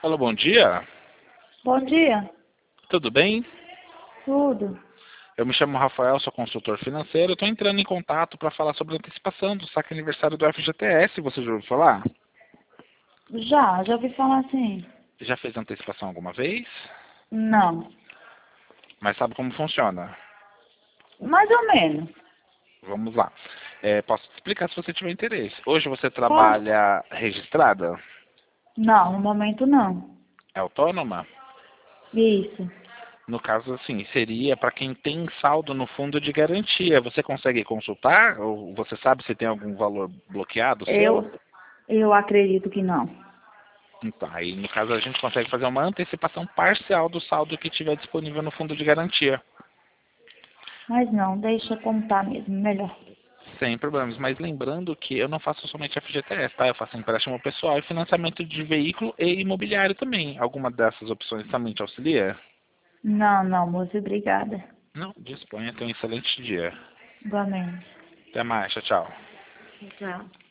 Alô, bom dia. Bom dia. Tudo bem? Tudo. Eu me chamo Rafael, sou consultor financeiro. Estou entrando em contato para falar sobre a antecipação do saque aniversário do FGTS. Você já ouviu falar? Já ouvi falar assim. Já fez antecipação alguma vez? Não. Mas sabe como funciona? Mais ou menos. Vamos lá. Posso te explicar se você tiver interesse. Hoje você Pode? trabalha registrada? Não, no momento não. É autônoma? Isso. No caso, assim, seria para quem tem saldo no fundo de garantia. Você consegue consultar? Ou você sabe se tem algum valor bloqueado seu? Eu acredito que não. Então, aí no caso a gente consegue fazer uma antecipação parcial do saldo que tiver disponível no fundo de garantia. Mas não, deixa como tá mesmo, melhor. Sem problemas. Mas lembrando que eu não faço somente FGTS, tá? Eu faço empréstimo pessoal e financiamento de veículo e imobiliário também. Alguma dessas opções também te auxilia? Não, moça, obrigada. Não, disponha. Tenha um excelente dia. Igualmente. Até mais. Tchau, tchau. Tchau.